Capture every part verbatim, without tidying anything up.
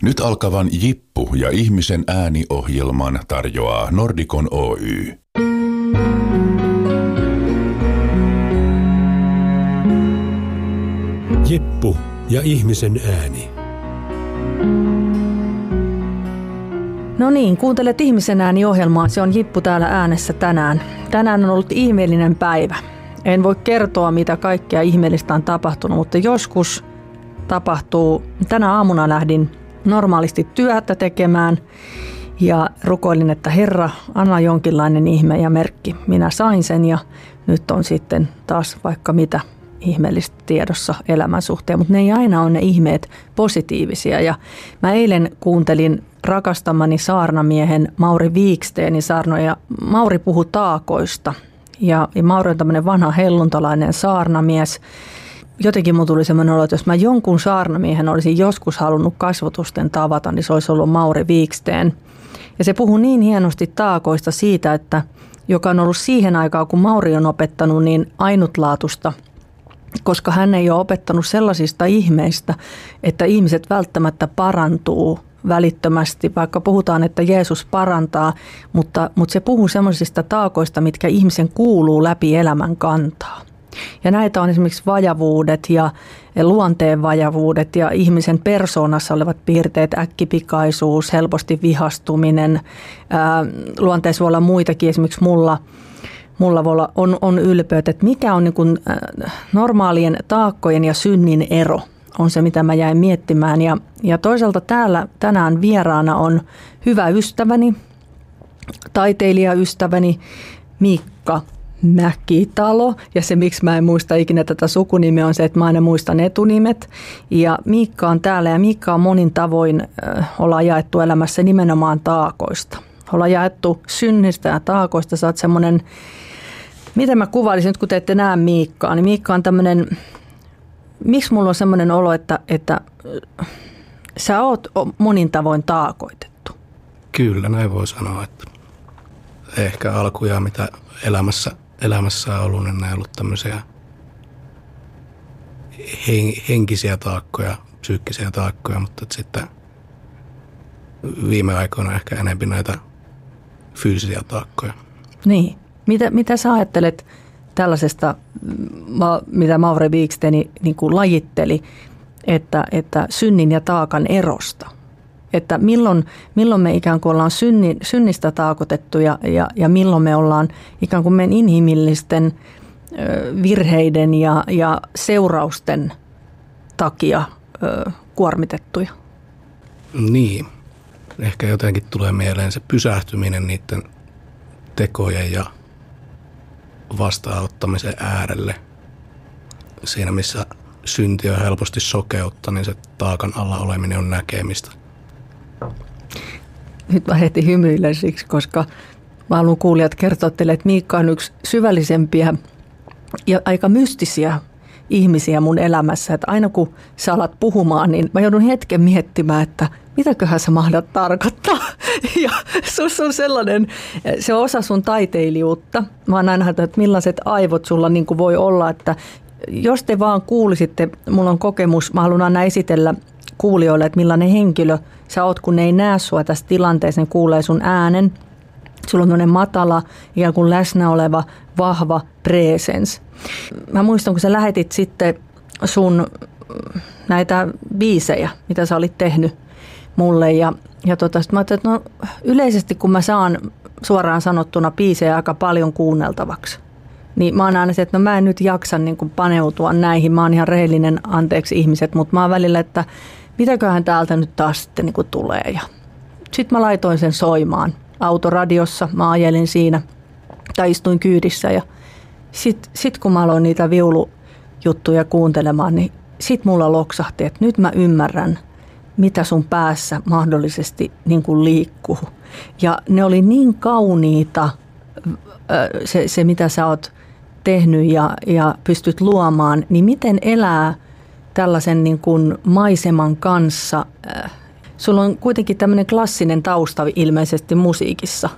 Nyt alkavan Jippu ja ihmisen ääni-ohjelman tarjoaa Nordicon Oy. Jippu ja ihmisen ääni. No niin, kuuntelet ihmisen ääni-ohjelmaa. Se on Jippu täällä äänessä tänään. Tänään on ollut ihmeellinen päivä. En voi kertoa, mitä kaikkea ihmeellistä on tapahtunut, mutta joskus tapahtuu. Tänä aamuna lähdin normaalisti työtä tekemään ja rukoilin, että Herra, anna jonkinlainen ihme ja merkki. Minä sain sen ja nyt on sitten taas vaikka mitä ihmeellistä tiedossa elämän suhteen, mutta ne ei aina ole ne ihmeet positiivisia. Ja mä eilen kuuntelin rakastamani saarnamiehen Mauri Wikstenin saarnoja. Mauri puhui taakoista ja, ja Mauri on tämmöinen vanha helluntalainen saarnamies. Jotenkin mun tuli semmoinen olo, että jos mä jonkun saarnamiehen olisin joskus halunnut kasvotusten tavata, niin se olisi ollut Mauri Wiksten. Ja se puhui niin hienosti taakoista siitä, että joka on ollut siihen aikaan, kun Mauri on opettanut, niin ainutlaatusta, koska hän ei ole opettanut sellaisista ihmeistä, että ihmiset välttämättä parantuu välittömästi, vaikka puhutaan, että Jeesus parantaa, mutta, mutta se puhuu sellaisista taakoista, mitkä ihmisen kuuluu läpi elämän kantaa. Ja näitä on esimerkiksi vajavuudet ja luonteen vajavuudet ja ihmisen persoonassa olevat piirteet, äkkipikaisuus, helposti vihastuminen. Ää, luonteessa voi olla muitakin, esimerkiksi mulla, mulla voi olla, on, on ylpeyt, että mikä on niin kuin normaalien taakkojen ja synnin ero, on se mitä mä jäin miettimään. Ja, ja toisaalta täällä tänään vieraana on hyvä ystäväni, taiteilijaystäväni Miikka Mäkitalo, ja se miksi mä en muista ikinä tätä sukunimeä on se, että mä aina muistan etunimet. Ja Miikka on täällä ja Miikka on monin tavoin äh, ollaan jaettu elämässä nimenomaan taakoista. Ollaan jaettu synnistä ja taakoista. Sä oot semmoinen, miten mä kuvailisin nyt kun te ette näe Miikkaa, niin Miikka on tämmöinen, miksi mulla on semmoinen olo, että, että äh, sä oot monin tavoin taakoitettu. Kyllä, näin voi sanoa, että ehkä alkuja mitä elämässä Elämässä on ollut, niin nämä on ollut tämmöisiä henkisiä taakkoja, psyykkisiä taakkoja, mutta sitten viime aikoina ehkä enemmän näitä fyysisiä taakkoja. Niin. Mitä, mitä sä ajattelet tällaisesta, mitä Mauri Wiksten niin kuin lajitteli, että, että synnin ja taakan erosta? Että milloin, milloin me ikään kuin ollaan synni, synnistä taakotettu ja, ja, ja milloin me ollaan ikään kuin meidän inhimillisten ö, virheiden ja, ja seurausten takia ö, kuormitettuja. Niin. Ehkä jotenkin tulee mieleen se pysähtyminen niiden tekojen ja vastaanottamisen äärelle. Siinä missä synti on helposti sokeutta, niin se taakan alla oleminen on näkemistä. Nyt mä heti hymyilen siksi, koska mä haluan kuulijat kertoa teille, että Miikka on yksi syvällisempiä ja aika mystisiä ihmisiä mun elämässä. Että aina kun sä alat puhumaan, niin mä joudun hetken miettimään, että mitäköhän sä mahdat tarkoittaa. Ja sus on sellainen, se on osa sun taiteilijuutta. Mä oon aina ajatellut, että millaiset aivot sulla niin kuin voi olla, että jos te vaan kuulisitte, mulla on kokemus, mä haluan aina esitellä kuulijoille, että millainen henkilö sä oot, kun ne ei näe sua tässä tilanteessa, ne kuulee sun äänen. Sulla on tämmöinen matala, ikään kuin läsnä oleva, vahva presence. Mä muistan, kun sä lähetit sitten sun näitä biisejä, mitä sä olit tehnyt mulle. Ja, ja tota, sit mä ajattelin, että no, yleisesti kun mä saan suoraan sanottuna biisejä aika paljon kuunneltavaksi, niin mä oon aina se, että no mä en nyt jaksa niin kuin paneutua näihin. Mä oon ihan rehellinen, anteeksi ihmiset, mutta mä oon välillä, että mitäköhän täältä nyt taas sitten niin kuin tulee. Ja sitten mä laitoin sen soimaan autoradiossa. Mä ajelin siinä tai istuin kyydissä ja sitten sit kun mä aloin niitä viulujuttuja kuuntelemaan, niin sitten mulla loksahti, että nyt mä ymmärrän, mitä sun päässä mahdollisesti niin kuin liikkuu. Ja ne oli niin kauniita, se, se mitä sä oot tehnyt ja, ja pystyt luomaan, niin miten elää tällaisen niin kuin maiseman kanssa? Sulla on kuitenkin tämmöinen klassinen tausta ilmeisesti musiikissa.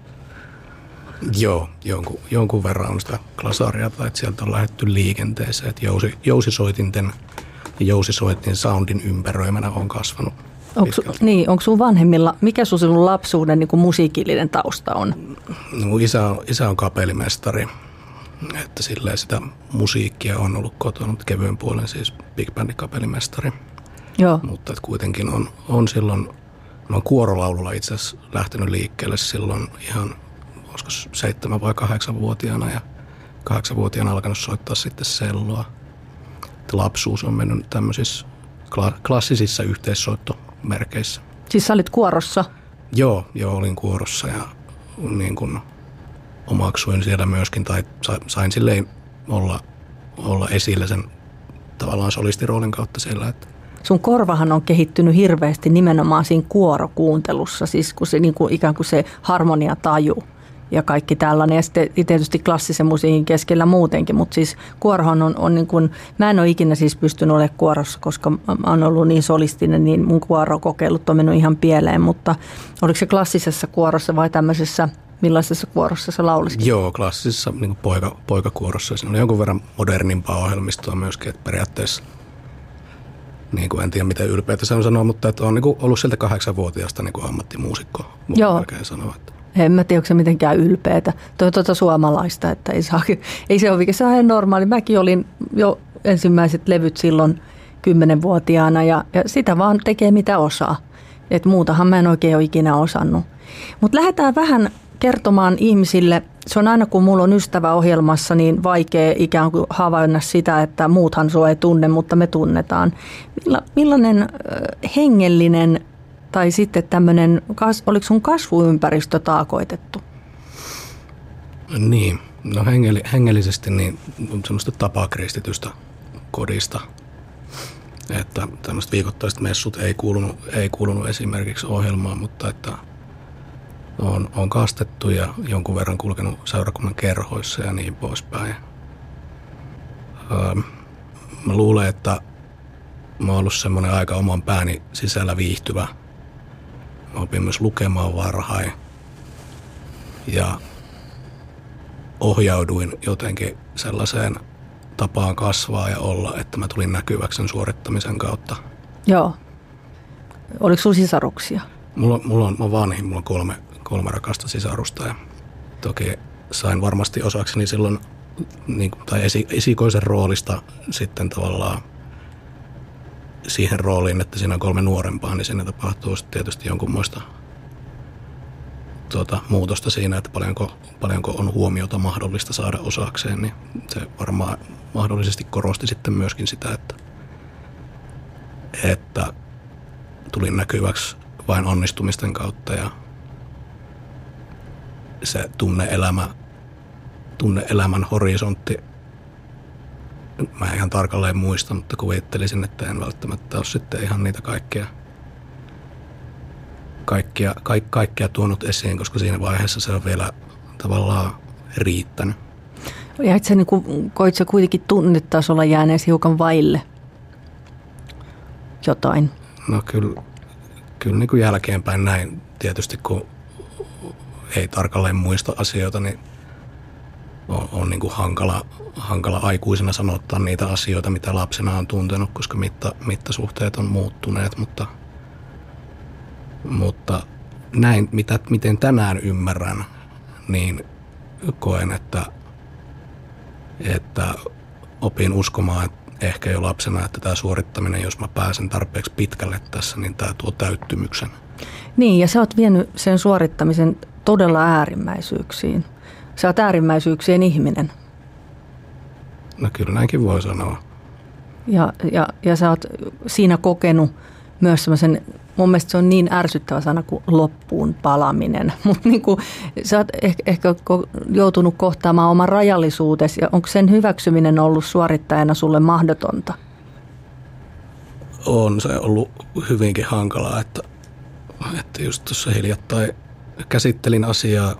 Joo, jonkun, jonkun verran on sitä klasariata, että sieltä on lähdetty liikenteeseen. Että jousi, jousisoitinten ja jousisoitin soundin ympäröimänä on kasvanut. Onko, niin, onko sun vanhemmilla, mikä sun, sun lapsuuden niin kuin musiikillinen tausta on? Mun isä on, isä on kapellimestari, että silleen sitä musiikkia on ollut kotona kevyen puolen, siis big bandin kapellimestari. Joo. Mutta että kuitenkin on, on silloin, mä oon kuorolaululla itse asiassa lähtenyt liikkeelle silloin ihan, olisiko seitsemän vai kahdeksanvuotiaana ja kahdeksanvuotiaana alkanut soittaa sitten selloa. Että lapsuus on mennyt tämmöisissä klassisissa yhteissoittomerkeissä. Siis sä olit kuorossa? Joo, joo, olin kuorossa ja niin kuin omaksuin siellä myöskin, tai sain silleen olla, olla esillä sen tavallaan solistiroolin kautta siellä. Että sun korvahan on kehittynyt hirveästi nimenomaan siinä kuorokuuntelussa, siis kun se, niin kuin, ikään kuin se harmoniataju ja kaikki tällainen. Ja sitten tietysti klassisen musiikin keskellä muutenkin, mutta siis kuorohan on, on niin kuin, mä en ole ikinä siis pystynyt olemaan kuorossa, koska mä oon ollut niin solistinen, niin mun kuorokokeilut on mennyt ihan pieleen, mutta oliko se klassisessa kuorossa vai tämmöisessä, millaisessa kuorossa sä lauliskin? Joo, klassisessa niin poika, poikakuorossa. Siinä oli jonkun verran modernimpaa ohjelmistoa myöskin, että periaatteessa niin kuin en tiedä miten ylpeitä se on sanoa, mutta että on niin kuin ollut sieltä kahdeksanvuotiaasta niin kuin ammattimuusikko, joo. Melkein sanoa. Että en mä tiedä, onko se mitenkään ylpeätä. Toi on tuota suomalaista, että ei, saa, ei se ole, se on ihan normaali. Mäkin olin jo ensimmäiset levyt silloin kymmenenvuotiaana ja, ja sitä vaan tekee mitä osaa. Et muutahan mä en oikein ole ikinä osannut. Mutta lähdetään vähän kertomaan ihmisille. Se on aina, kun mulla on ystävä ohjelmassa, niin vaikea ikään kuin havainna sitä, että muuthan sua ei tunne, mutta me tunnetaan. Millainen hengellinen tai sitten tämmöinen, oliko sun kasvuympäristö taakoitettu? Niin, no hengeli, hengellisesti niin semmoista tapakristitystä kodista, että tämmöiset viikoittaiset messut ei kuulunut, ei kuulunut esimerkiksi ohjelmaan, mutta että on, on kastettu ja jonkun verran kulkenut seurakunnan kerhoissa ja niin poispäin. Öö, mä luulen, että mä oon ollut semmoinen aika oman pääni sisällä viihtyvä. Mä opin myös lukemaan varhain ja ohjauduin jotenkin sellaiseen tapaan kasvaa ja olla, että mä tulin näkyväksi sen suorittamisen kautta. Joo. Oliko sulla sisaruksia? Mulla, mulla on, mä vanhin, mulla on kolme, kolme rakasta sisarusta ja toki sain varmasti osakseni silloin, niin, tai esi, esikoisen roolista sitten tavallaan siihen rooliin, että siinä on kolme nuorempaa, niin siinä tapahtuu tietysti jonkunmoista tuota, muutosta siinä, että paljonko, paljonko on huomiota mahdollista saada osakseen, niin se varmaan mahdollisesti korosti sitten myöskin sitä, että, että tulin näkyväksi vain onnistumisten kautta ja se tunne-elämä, tunne-elämän horisontti, mä en ihan tarkalleen muista, mutta kuvittelisin, että en välttämättä ole sitten ihan niitä kaikkia, kaikkia, kaik, kaikkia tuonut esiin, koska siinä vaiheessa se on vielä tavallaan riittänyt. Ja itse niin kuin, koit sä kuitenkin tunnetasolla jääneesi hiukan vaille jotain? No kyllä, kyllä niin kuin jälkeenpäin näin tietysti, kun ei tarkalleen muista asioita, niin on, on niin kuin hankala, hankala aikuisena sanottaa niitä asioita, mitä lapsena on tuntenut, koska mitta, mittasuhteet on muuttuneet, mutta, mutta näin, mitä, miten tänään ymmärrän, niin koen, että, että opin uskomaan että ehkä jo lapsena, että tämä suorittaminen, jos mä pääsen tarpeeksi pitkälle tässä, niin tämä tuo täyttymyksen. Niin, ja sä oot vienyt sen suorittamisen todella äärimmäisyyksiin. Sä oot äärimmäisyyksien ihminen. No kyllä näinkin voi sanoa. Ja, ja, ja sä oot siinä kokenut myös semmoisen, mun mielestä se on niin ärsyttävä sana kuin loppuun palaminen. Mutta niin sä oot ehkä, ehkä joutunut kohtaamaan oman rajallisuutesi. Ja onko sen hyväksyminen ollut suorittajana sulle mahdotonta? On se ollut hyvinkin hankalaa, että, että just tuossa hiljattain käsittelin asiaa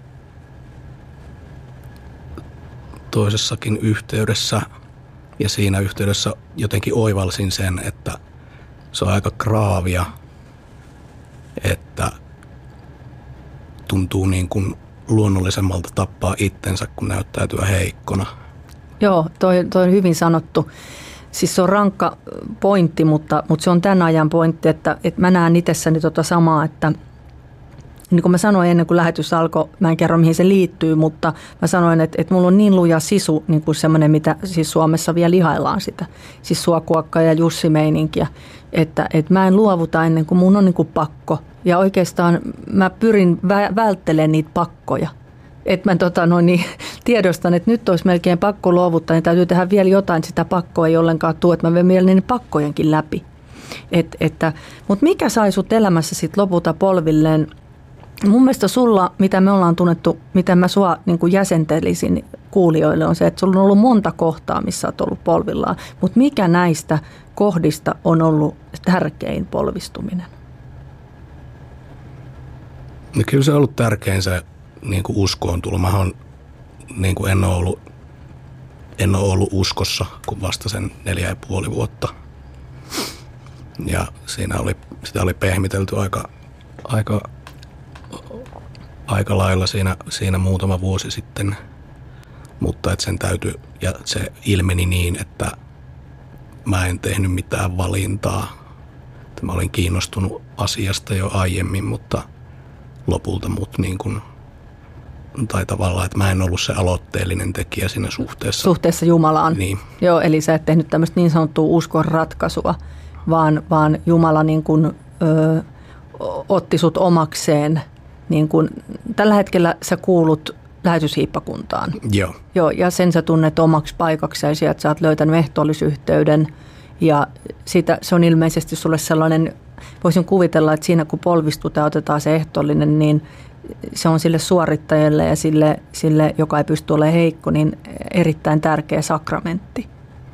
toisessakin yhteydessä ja siinä yhteydessä jotenkin oivalsin sen, että se on aika graavia, että tuntuu niin kuin luonnollisemmalta tappaa itsensä kuin näyttäytyä heikkona. Joo, toi, toi on hyvin sanottu. siis se on rankka pointti, mutta, mutta se on tämän ajan pointti, että, että mä näen itsessäni tota samaa, että niin kuin mä sanoin ennen kuin lähetys alkoi, mä en kerro mihin se liittyy, mutta mä sanoin, että, että mulla on niin luja sisu, niin kuin semmoinen, mitä siis Suomessa vielä ihaillaan sitä, siis Suokuokka ja Jussi-meininkiä, että, että mä en luovuta ennen kuin mun on niin kuin pakko. Ja oikeastaan mä pyrin vä- välttelemään niitä pakkoja. Että mä tota, no niin, tiedostan, että nyt olisi melkein pakko luovuttaa, niin täytyy tehdä vielä jotain, että sitä pakkoa ei ollenkaan tule, että mä vien vielä niiden pakkojenkin läpi. Et, että, mutta mikä sai sut elämässä sit lopulta polvilleen? Mun mielestä sulla, mitä me ollaan tunnettu, mitä mä sua niin kuin jäsentelisin kuulijoille, on se, että sulla on ollut monta kohtaa, missä olet ollut polvillaan. Mutta mikä näistä kohdista on ollut tärkein polvistuminen? No kyllä se on ollut tärkein se niin kuin uskoon tulo. Mä on, niin kuin en ole ollut, en ole ollut uskossa kuin vasta sen neljä ja puoli vuotta. Ja siinä oli, sitä oli pehmitelty aika, aika, aika lailla siinä, siinä muutama vuosi sitten. Mutta että sen täytyi, ja se ilmeni niin, että mä en tehnyt mitään valintaa. Mä olin kiinnostunut asiasta jo aiemmin, mutta lopulta mut niin kuin, tai tavallaan, että mä en ollut se aloitteellinen tekijä siinä suhteessa. Suhteessa Jumalaan. Niin. Joo, eli sä et tehnyt tämmöistä niin sanottua uskon ratkaisua, vaan, vaan Jumala niin kuin, ö, otti sut omakseen. Niin kuin, tällä hetkellä sä kuulut lähetyshiippakuntaan. Joo. Joo, ja sen sä tunnet omaksi paikaksi ja sieltä sä oot löytänyt ehtoollisyhteyden. Ja sitä, se on ilmeisesti sulle sellainen, voisin kuvitella, että siinä kun polvistutaan otetaan se ehtoollinen, niin se on sille suorittajalle ja sille, sille joka ei pysty olemaan heikko, niin erittäin tärkeä sakramentti.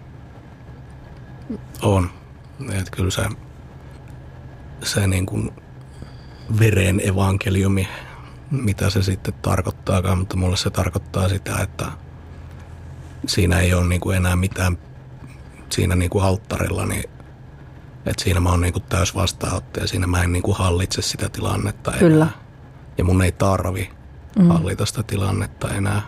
On. Että kyllä se, se niin kuin veren evankeliumi, mitä se sitten tarkoittaakaan, mutta mulle se tarkoittaa sitä, että siinä ei ole niin kuin enää mitään siinä niin kuin alttarilla, niin että siinä mä oon niin kuin täys vastaanottaja, siinä mä en niin kuin hallitse sitä tilannetta enää. Kyllä. Ja mun ei tarvi mm. hallita sitä tilannetta enää.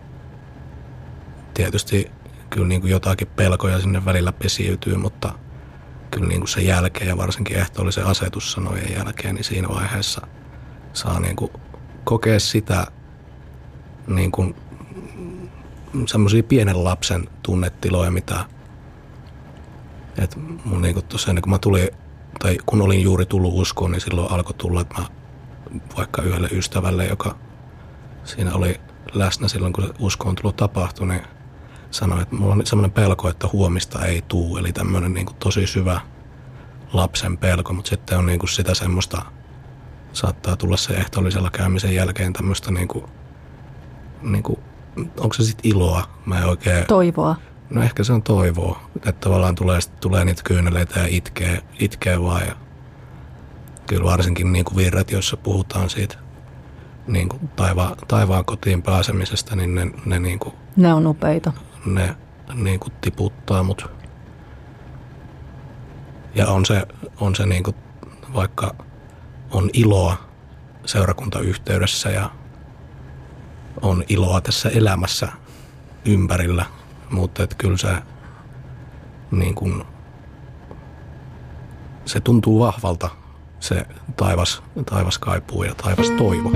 Tietysti kyllä niin kuin jotakin pelkoja sinne välillä pesiytyy, mutta kyllä niin kuin sen jälkeen ja varsinkin ehtoollisen asetussanojen jälkeen, niin siinä vaiheessa saa niin kuin kokea sitä niin kuin semmoisia pienen lapsen tunnetiloja, mitä et mun niin kuin tuossa ennen kuin mä tulin, tai kun olin juuri tullut uskoon, niin silloin alkoi tulla, että mä vaikka yhdelle ystävälle, joka siinä oli läsnä silloin, kun se uskoon tulo tapahtui, niin sanoi, että mulla on semmoinen pelko, että huomista ei tuu, eli tämmöinen niin kuin tosi syvä lapsen pelko, mutta sitten on niin kuin sitä semmoista, saattaa tulla se ehtoollisella käymisen jälkeen tämmöistä niin kuin, niin kuin, onko se sitten iloa? Mä en oikein... Toivoa. No ehkä se on toivoa, että tavallaan tulee, tulee niitä kyyneleitä ja itkee, itkee vaan. Ja kyllä varsinkin niin kuin virret, joissa puhutaan siitä niin kuin taiva, taivaan kotiin pääsemisestä, niin ne, ne, niin kuin, ne on upeita. Ne niin kuin tiputtaa mut. Ja on se, on se niin kuin, vaikka on iloa seurakuntayhteydessä ja on iloa tässä elämässä ympärillä, mutta että kyllä se, niin kuin, se tuntuu vahvalta, se taivas, taivas kaipuu ja taivas toivo.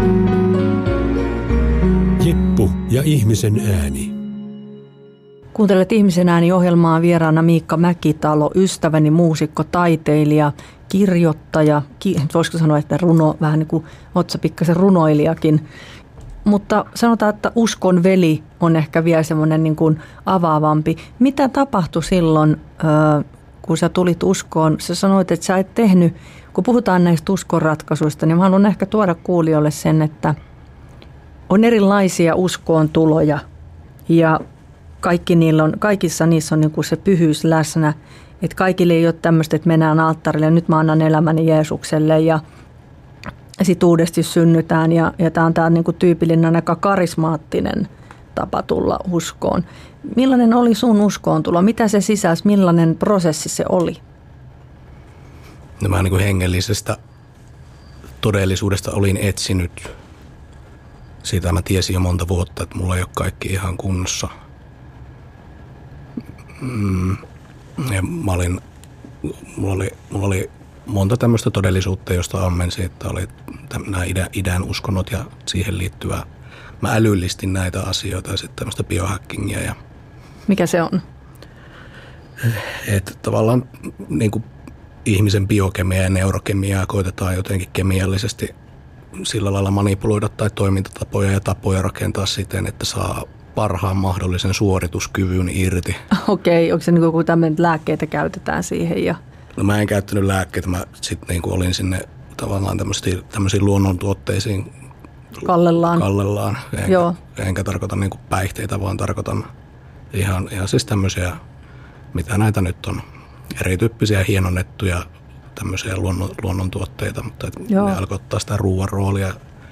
Jippu ja ihmisen ääni. Kuuntelet Ihmisen ääni -ohjelmaa, vieraana Miikka Mäkitalo, ystäväni, muusikko, taiteilija, kirjoittaja, ki, voisiko sanoa, että runo, vähän niin kuin otsa pikkasen runoilijakin. Mutta sanotaan, että uskon veli on ehkä vielä semmoinen niin kuin avaavampi. Mitä tapahtui silloin, kun sä tulit uskoon? Sä sanoit, että sä et tehnyt, kun puhutaan näistä uskonratkaisuista, niin mä haluan ehkä tuoda kuulijoille sen, että on erilaisia uskoon tuloja ja kaikki niillä on, kaikissa niissä on niin kuin se pyhyys läsnä. Että kaikille ei ole tämmöistä, että mennään alttarille ja nyt mä annan elämäni Jeesukselle ja sitten uudesti synnytään. Ja, ja tämä on tämä niin kuin tyypillinen aika karismaattinen tapa tulla uskoon. Millainen oli sun uskoon tulo? Mitä se sisälsi? Millainen prosessi se oli? No mä niin kuin hengellisestä todellisuudesta olin etsinyt. Siitä mä tiesin jo monta vuotta, että mulla ei ole kaikki ihan kunnossa. Mm. Ja mä olin, mulla oli, mulla oli monta tämmöistä todellisuutta, josta ammensin, että oli nämä idän, idän uskonnot ja siihen liittyvää. Mä älyllistin näitä asioita ja sitten tämmöistä biohackingia. Ja mikä se on? Että tavallaan niin kuin ihmisen biokemiaa ja neurokemiaa koitetaan jotenkin kemiallisesti sillä lailla manipuloida tai toimintatapoja ja tapoja rakentaa siten, että saa parhaan mahdollisen suorituskyvyn irti. Okei, onko se niin kuin tämmöinen, lääkkeitä käytetään siihen? Ja no mä en käyttänyt lääkkeitä, mä sitten niin kuin olin sinne tavallaan tämmöisiin luonnontuotteisiin kallellaan. kallellaan. Enkä, Joo. enkä tarkoita niin kuin päihteitä, vaan tarkoitan ihan, ihan siis tämmöisiä, mitä näitä nyt on, erityyppisiä hienonnettuja tämmöisiä luonnon, luonnontuotteita, mutta ne alkoi ottaa sitä ruoan roolia.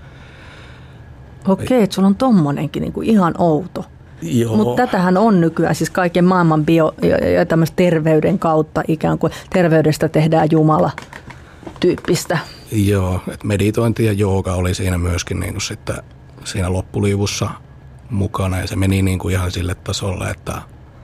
Okei, että sulla on tommonenkin niin kuin ihan outo. Mutta tätähän on nykyään siis kaiken maailman bio- ja, ja tämmöistä terveyden kautta ikään kuin terveydestä tehdään Jumala tyyppistä. Joo, että meditointi ja jooga oli siinä myöskin niin kuin sitten siinä loppuliivussa mukana ja se meni niin kuin ihan sille tasolle, että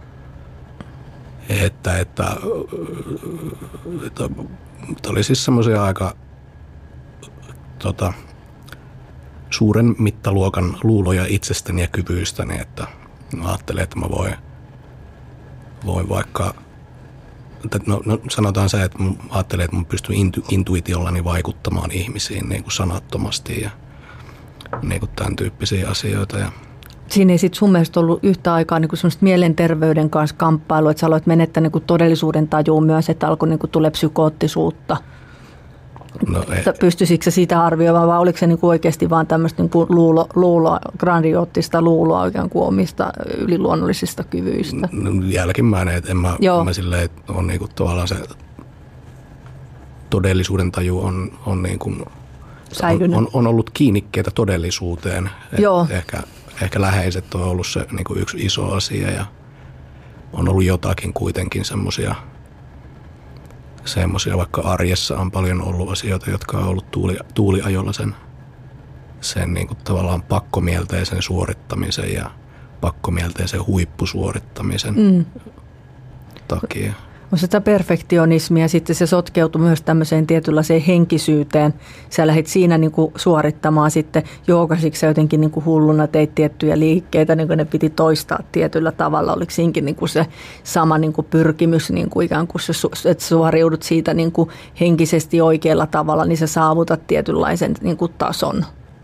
että, että, että, että oli siis semmoisia aika tota, suuren mittaluokan luuloja itsestäni ja kyvyistäni, että mä ajattelin, että mä voin, voin vaikka, no, no sanotaan se, että mä ajattelin, että mä pystyn intu, intuitiollani vaikuttamaan ihmisiin niin kuin sanattomasti ja niin kuin tämän tyyppisiä asioita. Ja siinä ei sitten sun mielestä ollut yhtä aikaa niin semmoista mielenterveyden kanssa kamppailua, että sä aloit menettää niin todellisuuden tajuun myös, että alkoi niin tulla psykoottisuutta. No, pystyisikö se sitä arvioimaan vai oliko se niin oikeasti vaan tämmöistä niin luulo, luuloa, grandioottista luuloa oikein kuin omista yliluonnollisista kyvyistä? No, jälkimmäinen, että en mä, mä silleen, että on niin kuin tavallaan se todellisuuden taju on, on, niin kuin, on, on, on ollut kiinnikkeitä todellisuuteen. Joo. Ehkä, ehkä läheiset on ollut se niin kuin yksi iso asia ja on ollut jotakin kuitenkin semmoisia semmoisia, vaikka arjessa on paljon ollut asioita, jotka on ollut tuuli, tuuliajolla sen, sen niin kuin tavallaan pakkomielteisen suorittamisen ja pakkomielteisen huippusuorittamisen mm. takia. On sitä perfektionismia, sitten se sotkeutui myös tämmöiseen tietynlaiseen henkisyyteen. Sä lähdit siinä niin kuin suorittamaan sitten joogasiksi jotenkin niin kuin hulluna, teit tiettyjä liikkeitä, niin kuin ne piti toistaa tietyllä tavalla. Oliko siinkin niin kuin se sama niin kuin pyrkimys, niin kuin ikään kuin se, että suoriudut siitä niin kuin henkisesti oikealla tavalla, niin sä saavutat tietynlaisen niin kuin tason?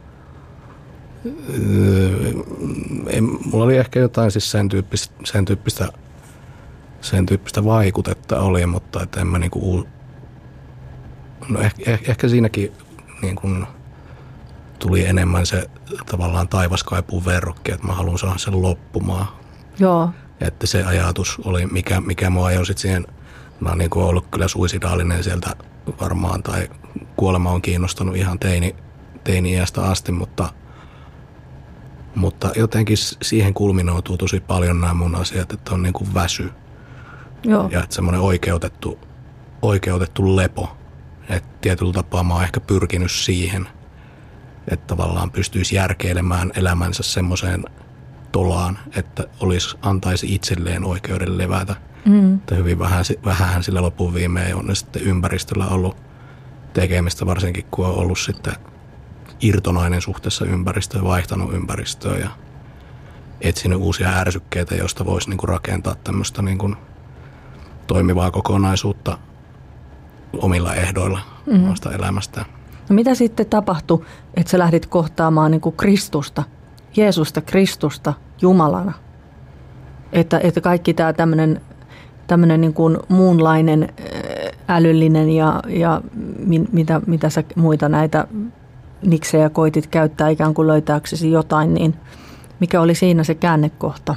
Öö, mulla oli ehkä jotain siis sen tyyppistä, sen tyyppistä sen tyyppistä vaikutetta oli, mutta että en mä niinku, no ehkä, ehkä siinäkin niinku tuli enemmän se tavallaan taivaskaipuun verrokki, että mä haluan saada sen loppumaan. Joo. Että se ajatus oli, mikä, mikä mua ajoi sit siihen, mä oon niinku ollut kyllä suicidaalinen sieltä varmaan, tai kuolema on kiinnostanut ihan teini, teini-iästä asti, mutta mutta jotenkin siihen kulminoituu tosi paljon nämä mun asiat, että on niinku väsy. Joo. Ja että semmoinen oikeutettu, oikeutettu lepo. Että tietyllä tapaa mä oon ehkä pyrkinyt siihen, että tavallaan pystyisi järkeilemään elämänsä semmoiseen tolaan, että olisi, antaisi itselleen oikeuden levätä. Mm. Että hyvin vähän, vähän sillä lopun viimein on sitten ympäristöllä ollut tekemistä, varsinkin kun on ollut sitten irtonainen suhteessa ympäristöön, vaihtanut ympäristöön ja etsinyt uusia ärsykkeitä, joista voisi niinku rakentaa tämmöistä niinku toimivaa kokonaisuutta omilla ehdoilla mm-hmm. omasta elämästä. No mitä sitten tapahtui, että sä lähdit kohtaamaan niin kuin Kristusta, Jeesusta, Kristusta Jumalana? Että, että kaikki tämä tämmöinen, tämmöinen niin kuin muunlainen älyllinen ja, ja mitä, mitä sä muita näitä niksejä koitit käyttää ikään kuin löytääksesi jotain, niin mikä oli siinä se käännekohta?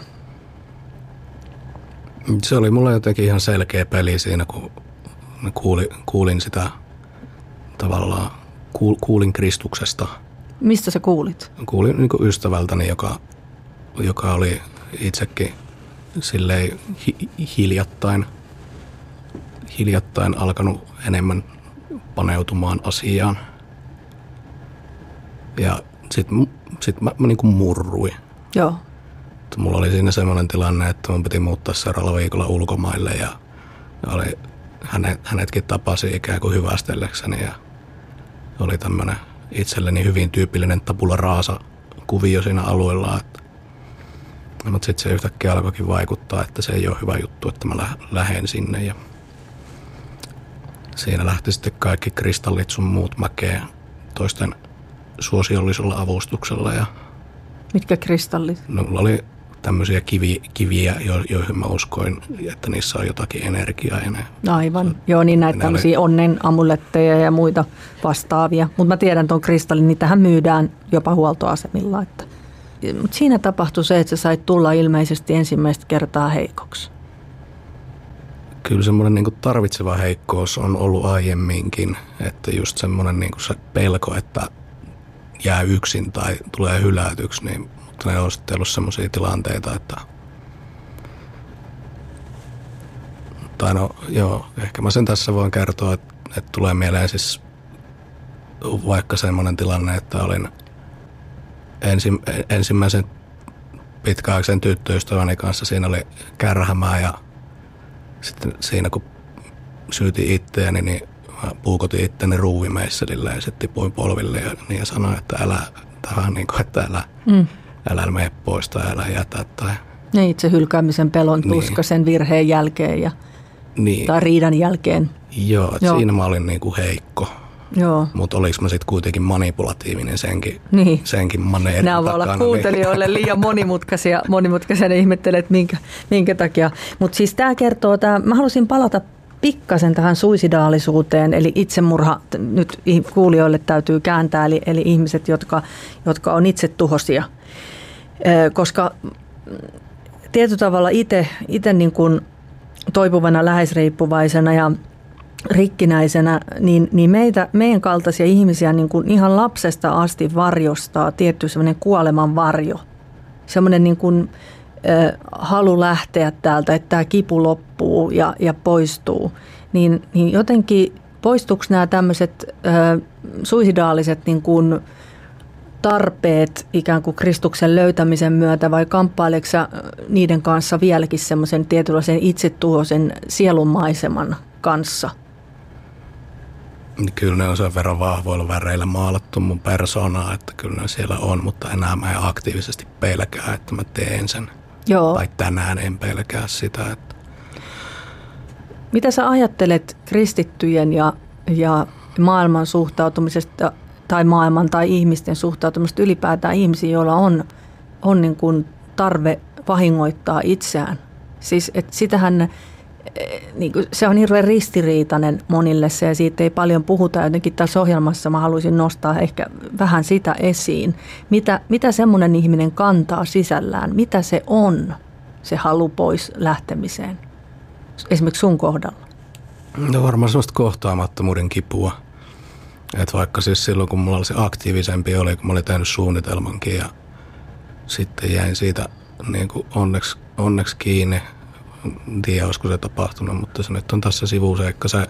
Se oli mulla jotenkin ihan selkeä peli siinä, kun kuulin, kuulin sitä tavallaan, kuulin Kristuksesta. Mistä sä kuulit? Kuulin niin kuin ystävältäni, joka, joka oli itsekin silleen hi, hiljattain, hiljattain alkanut enemmän paneutumaan asiaan. Ja sitten sit mä, mä niin kuin murruin. Joo. Mulla oli siinä semmoinen tilanne, että mun piti muuttaa seuraavalla viikolla ulkomaille ja oli, hänet, hänetkin tapasi ikään kuin hyvästelläkseni ja oli tämmöinen itselleni hyvin tyypillinen tabula rasa kuvio siinä alueella. Että, mutta sitten se yhtäkkiä alkoikin vaikuttaa, että se ei ole hyvä juttu, että mä lähden sinne. Ja siinä lähti sitten kaikki kristallit sun muut mäkeä toisten suosiollisella avustuksella. Ja mitkä kristallit? No, mulla oli tämmöisiä kivi, kiviä, joihin mä uskoin, että niissä on jotakin energiaa. Ja ne, aivan. Joo, niin näitä tämmöisiä oli onnen amuletteja ja muita vastaavia. Mutta mä tiedän tuon kristallin, niitähän myydään jopa huoltoasemilla. Että. Mutta siinä tapahtui se, että sä sait tulla ilmeisesti ensimmäistä kertaa heikoksi. Kyllä semmoinen niin kuin tarvitseva heikkous on ollut aiemminkin. Että just semmoinen niin kuin se pelko, että jää yksin tai tulee hylätyksi, niin mutta ne on sitten ollut semmoisia tilanteita, että tai no joo, ehkä mä sen tässä voin kertoa, että, että tulee mieleen siis vaikka semmoinen tilanne, että olin ensi, ensimmäisen pitkäaikaisen tyttöystäväni kanssa, siinä oli kärhämää ja sitten siinä kun syytin itseäni, niin mä puukotin itteni ruuvimeisselille ja sitten tipuin polville ja, niin ja sanoin, että älä tähän niin kuin, että älä mm. älä mene pois tai älä jätä. Tai ja itse hylkäämisen pelon tuska niin sen virheen jälkeen ja, niin tai riidan jälkeen. Joo, Joo. siinä mä olin niinku heikko. Joo. Mutta oliks mä sitten kuitenkin manipulatiivinen senkin, niin. senkin maneerin nämä takana. Nämä voi olla kuuntelijoille niin liian monimutkaisia, monimutkaisia ne ihmettelee, että minkä, minkä takia. Mutta siis tämä kertoo, tää, mä halusin palata pikkasen tähän suisidaalisuuteen, eli itsemurha nyt kuulijoille täytyy kääntää, eli, eli ihmiset, jotka, jotka on itsetuhoisia. Koska tietyllä tavalla itse, itse niin kuin toipuvana läheisriippuvaisena ja rikkinäisenä, niin, niin meitä, meidän kaltaisia ihmisiä niin kuin ihan lapsesta asti varjostaa tietty semmoinen kuoleman varjo. Semmoinen niin kuin äh, halu lähteä täältä, että tämä kipu loppuu ja, ja poistuu. Niin, niin jotenkin poistuuko nämä tämmöiset äh, suisidaaliset niin kuin tarpeet ikään kuin Kristuksen löytämisen myötä vai kamppaileeko niiden kanssa vieläkin semmoisen tietynlaisen itsetuhoisen sielunmaiseman kanssa? Kyllä ne on sen verran vahvoilla väreillä maalattu mun persoonaa, että kyllä ne siellä on, mutta enää mä en aktiivisesti pelkää, että mä teen sen. Joo. Tai tänään en pelkää sitä. Että mitä sä ajattelet kristittyjen ja, ja maailman suhtautumisesta tai maailman tai ihmisten suhtautumista ylipäätään ihmisiä, joilla on, on niin kuin tarve vahingoittaa itseään. Siis että sitähän, niin kuin, se on hirveän ristiriitainen monille se ja siitä ei paljon puhuta. Jotenkin tässä ohjelmassa mä haluaisin nostaa ehkä vähän sitä esiin. Mitä, mitä semmoinen ihminen kantaa sisällään? Mitä se on, se halu pois lähtemiseen? Esimerkiksi sun kohdalla. No varmaan semmoista kohtaamattomuuden kipua. Että vaikka siis silloin, kun mulla oli se aktiivisempi oli, kun mä olin tehnyt suunnitelmankin ja sitten jäin siitä niin kuin onneksi, onneksi kiinni. En tiedä, olisiko se tapahtunut, mutta se nyt on tässä sivuseikka. Se,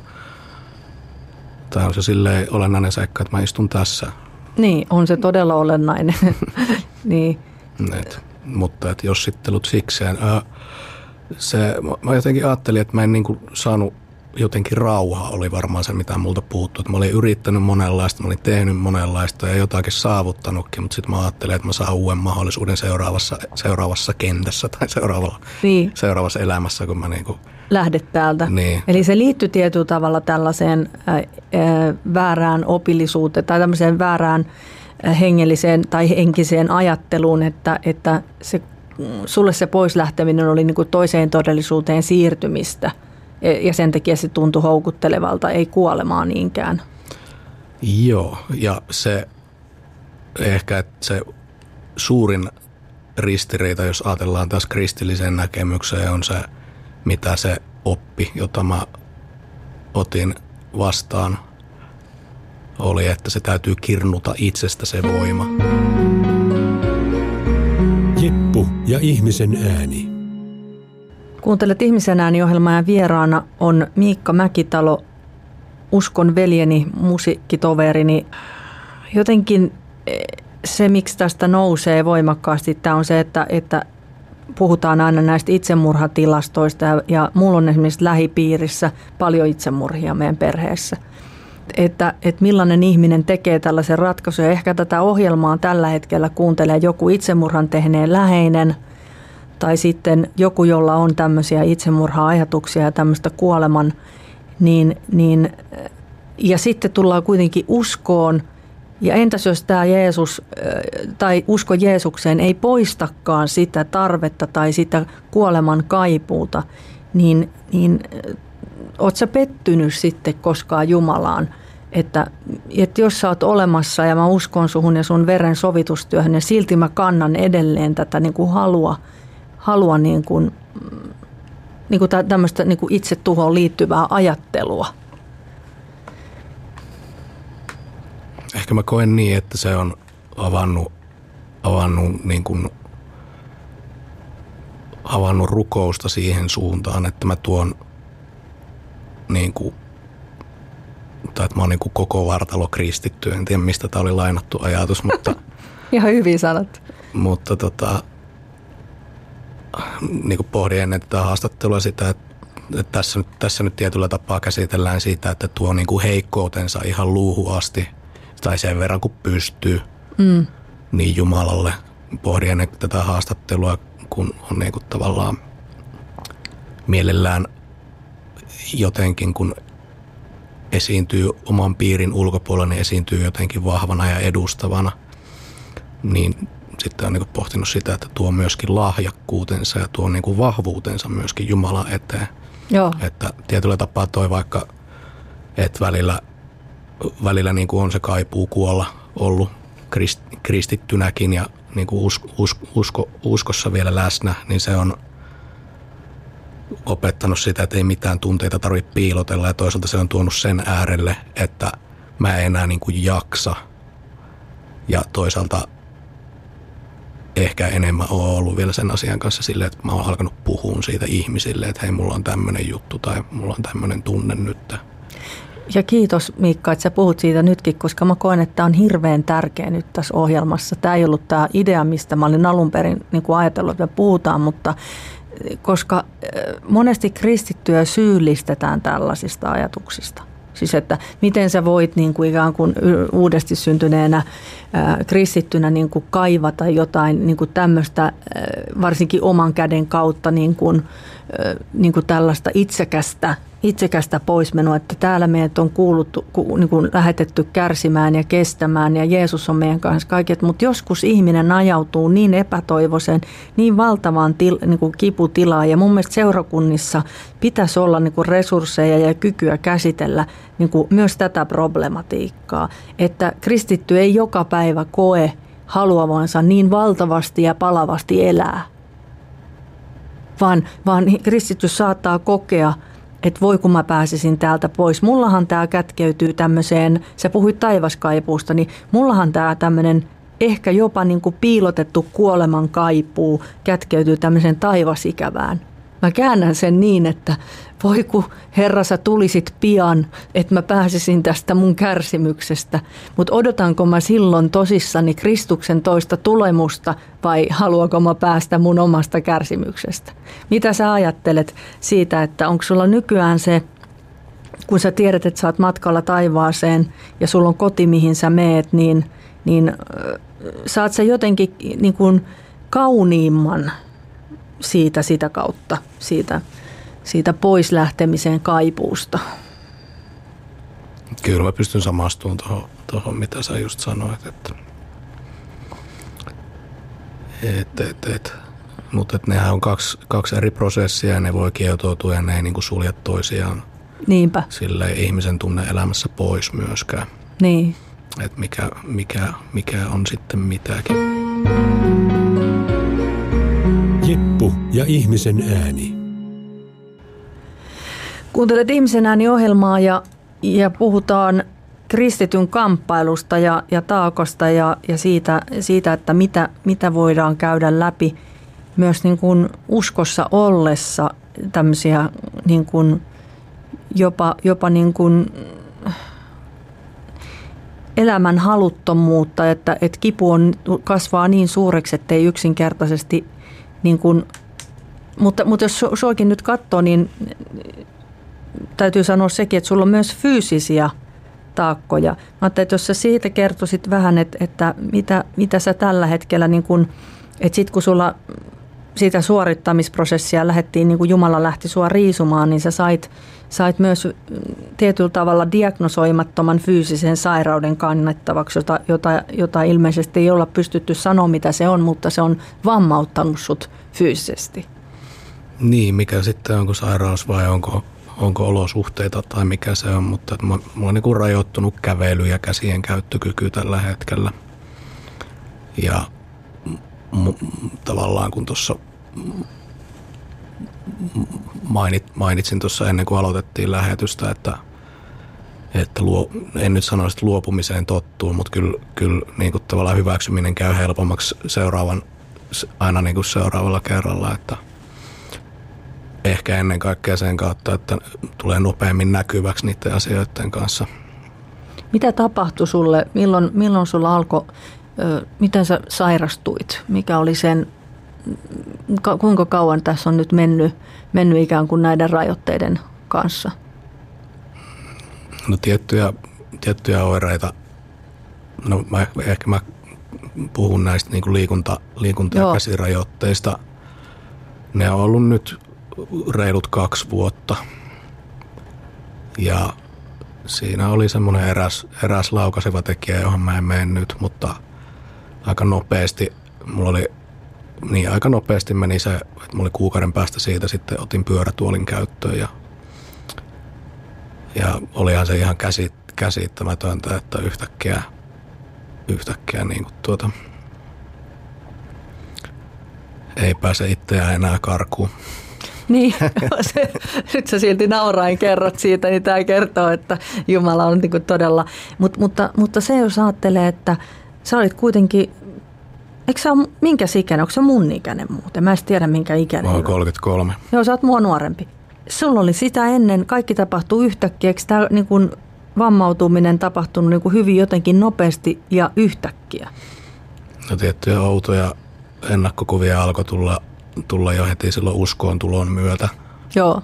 tai on se silleen olennainen seikka, että mä istun tässä. Niin, on se todella olennainen. niin. Et, mutta et jossittelut sikseen. Ää, se, mä jotenkin ajattelin, että mä en niin kuin saanut jotenkin rauha oli varmaan se, mitä multa puuttui. Mä olin yrittänyt monenlaista, mä olin tehnyt monenlaista ja jotakin saavuttanutkin, mutta sitten mä ajattelin, että mä saan uuden mahdollisuuden seuraavassa, seuraavassa kentässä tai seuraavalla, niin. seuraavassa elämässä, kun mä niinku lähdet täältä. Niin. Eli se liittyy tietyllä tavalla tällaiseen ää, ää, väärään opillisuuteen tai tämmöiseen väärään ää, hengelliseen tai henkiseen ajatteluun, että, että se, sulle se poislähteminen oli niinku toiseen todellisuuteen siirtymistä. Ja sen takia se tuntui houkuttelevalta, ei kuolemaa niinkään. Joo, ja se ehkä että se suurin ristiriita, jos ajatellaan taas kristilliseen näkemykseen, on se, mitä se oppi, jota mä otin vastaan, oli, että se täytyy kirnuta itsestä se voima. Jippu ja ihmisen ääni. Kuuntelet Ihmisen ääni -ohjelmaa ja vieraana on Miikka Mäkitalo, uskon veljeni, musiikkitoverini. Jotenkin se, miksi tästä nousee voimakkaasti, tämä on se, että, että puhutaan aina näistä itsemurhatilastoista ja, ja mulla on esimerkiksi lähipiirissä paljon itsemurhia meidän perheessä. Että, että millainen ihminen tekee tällaisen ratkaisun. Ja ehkä tätä ohjelmaa tällä hetkellä kuuntelee joku itsemurhan tehneen läheinen tai sitten joku, jolla on tämmöisiä itsemurha-ajatuksia ja tämmöistä kuoleman, niin, niin, ja sitten tullaan kuitenkin uskoon. Ja entäs jos tämä Jeesus tai usko Jeesukseen ei poistakaan sitä tarvetta tai sitä kuoleman kaipuuta, niin, niin oot sä pettynyt sitten koskaan Jumalaan, että, että jos sä oot olemassa ja mä uskon suhun ja sun veren sovitustyöhön ja silti mä kannan edelleen tätä niin kuin halua, halua niin kuin, niin kuin tämmöistä niin kuin itsetuhoon liittyvää ajattelua. Ehkä mä koen niin, että se on avannut, avannut, niin kuin, avannut rukousta siihen suuntaan, että mä tuon niin kuin, tai että mä oon niin kuin koko vartalo kristitty. En tiedä, mistä tää oli lainattu ajatus, mutta... Ihan hyvin sanottu. Mutta tota, niin kuin pohdin ennen tätä haastattelua sitä, että, että tässä, nyt, tässä nyt tietyllä tapaa käsitellään siitä, että tuo niin kuin heikkoutensa ihan luuhun asti, tai sen verran kun pystyy, mm. niin Jumalalle. Pohdin ennen tätä haastattelua, kun on niin kuin tavallaan mielellään jotenkin, kun esiintyy oman piirin ulkopuolella, niin esiintyy jotenkin vahvana ja edustavana, niin sitten on niin kuin pohtinut sitä, että tuo myöskin lahjakkuutensa ja tuo niin kuin vahvuutensa myöskin Jumalan eteen. Joo. Että tietyllä tapaa toi vaikka, että välillä, välillä niin kuin on se kaipuu kuolla ollut krist, kristittynäkin ja niin kuin usko, usko, usko, uskossa vielä läsnä, niin se on opettanut sitä, että ei mitään tunteita tarvitse piilotella ja toisaalta se on tuonut sen äärelle, että mä en enää niin kuin jaksa ja toisaalta ehkä enemmän ole ollut vielä sen asian kanssa silleen, että mä oon alkanut puhua siitä ihmisille, että hei, mulla on tämmöinen juttu tai mulla on tämmöinen tunne nyt. Ja kiitos Miikka, että sä puhut siitä nytkin, koska mä koen, että tämä on hirveän tärkeä nyt tässä ohjelmassa. Tämä ei ollut tämä idea, mistä mä olin alun perin niin kuin ajatellut, että me puhutaan, mutta koska monesti kristittyä syyllistetään tällaisista ajatuksista. Siis että miten sä voit niin kuin ikään kuin uudesti syntyneenä ää, kristittynä niin kuin kaivata jotain niin kuin tämmöistä, ää, varsinkin oman käden kautta niin kuin, ää, niin kuin tällaista itsekästä, itsekästä poismenoa, että täällä meidät on kuuluttu, ku, niin kuin lähetetty kärsimään ja kestämään ja Jeesus on meidän kanssa kaiket, mutta joskus ihminen ajautuu niin epätoivoiseen, niin valtavaan til, niin kuin kiputilaan ja mun mielestä seurakunnissa pitäisi olla niin kuin resursseja ja kykyä käsitellä niin kuin myös tätä problematiikkaa, että kristitty ei joka päivä koe haluavansa niin valtavasti ja palavasti elää, vaan, vaan kristitty saattaa kokea, että voi kun mä pääsisin täältä pois. Mullahan tämä kätkeytyy tämmöiseen, sä puhuit taivaskaipuusta, niin mullahan tämä tämmöinen ehkä jopa niin kuin piilotettu kuoleman kaipuu kätkeytyy tämmöiseen taivasikävään. Mä käännän sen niin, että voi kun Herra sä tulisit pian, että mä pääsisin tästä mun kärsimyksestä. Mutta odotanko mä silloin tosissani Kristuksen toista tulemusta vai haluanko mä päästä mun omasta kärsimyksestä? Mitä sä ajattelet siitä, että onko sulla nykyään se, kun sä tiedät, että sä oot matkalla taivaaseen ja sulla on koti, mihin sä meet, niin, niin saat sä jotenkin niin kuin kauniimman siitä sitä kautta, siitä, siitä pois lähtemisen kaipuusta. Kyllä mä pystyn samastumaan tuohon, tuohon mitä sä just sanoit. Että, et, et, et. Mutta et nehän on kaksi, kaksi eri prosessia ja ne voi kietoutua ja ne ei niinku sulje toisiaan. Niinpä. Sille ei ihmisen tunne elämässä pois myöskään. Niin. Että mikä, mikä, mikä on sitten mitäkin. Jeppu ja ihmisen ääni. Kuuntelet Ihmisen ääni-ohjelmaa ja, ja puhutaan kristityn kamppailusta ja, ja taakasta ja, ja siitä, siitä, että mitä, mitä voidaan käydä läpi myös niin kuin uskossa ollessa tämmöisiä niin kuin jopa, jopa niin kuin elämän haluttomuutta, että, että kipu on, kasvaa niin suureksi, että ei yksinkertaisesti niin kun, mutta, mutta jos suokin nyt katsoo, niin täytyy sanoa sekin, että sulla on myös fyysisiä taakkoja. Mä ajattelin, että jos sä siitä kertoisit vähän, että, että mitä, mitä sä tällä hetkellä, niin kun, että sit kun sulla siitä suorittamisprosessia lähdettiin, niin kuin Jumala lähti sua riisumaan, niin sä sait, sait myös tietyllä tavalla diagnosoimattoman fyysisen sairauden kannettavaksi, jota, jota, jota ilmeisesti ei olla pystytty sanoa, mitä se on, mutta se on vammauttanut sut fyysisesti. Niin, mikä sitten onko sairaus vai onko, onko olosuhteita tai mikä se on, mutta mulla on niin kuin rajoittunut kävely ja käsien käyttökyky tällä hetkellä. Ja m- tavallaan kun tuossa mainit, mainitsin tuossa ennen kuin aloitettiin lähetystä, että, että luo, en nyt sano, että luopumiseen tottuu, mutta kyllä, kyllä niin kuin tavallaan hyväksyminen käy helpommaksi seuraavan, aina niin kuin seuraavalla kerralla, että ehkä ennen kaikkea sen kautta, että tulee nopeammin näkyväksi niiden asioiden kanssa. Mitä tapahtui sulle? Milloin, milloin sulla alkoi, miten sä sairastuit? Mikä oli sen, kuinka kauan tässä on nyt mennyt, mennyt ikään kuin näiden rajoitteiden kanssa? No tiettyjä, tiettyjä oireita. No mä, ehkä mä puhun näistä niin kuin liikunta, liikunta- ja käsirajoitteista. Ne on ollut nyt reilut kaksi vuotta. Ja siinä oli semmoinen eräs, eräs laukaiseva tekijä, johon mä en mennyt, mutta aika nopeasti mulla oli, niin aika nopeasti meni se, että mulla oli kuukauden päästä siitä sitten otin pyörätuolin käyttöön ja, ja olihan se ihan käsit, käsittämätöntä, että yhtäkkiä, yhtäkkiä niin kuin tuota, ei pääse itseään enää karkuun. Niin, se, nyt sä silti naurain kerrot siitä, niin tämä kertoo, että Jumala on niin kuin todella. Mut, mutta, mutta se jos ajattelee, että sä olit kuitenkin, eikö sä ole minkä ikäinen, onko se mun ikäinen muuten? Mä en tiedä minkä ikäinen. Mä oon kolmekymmentäkolme. Joo, sä oot mua nuorempi. Sulla oli sitä ennen, kaikki tapahtuu yhtäkkiä, eikö tämä niin kuin vammautuminen tapahtunut niin kuin hyvin jotenkin nopeasti ja yhtäkkiä? No tiettyjä outoja ennakkokuvia alkoi tulla. tulla jo heti silloin uskoon tulon myötä. Joo.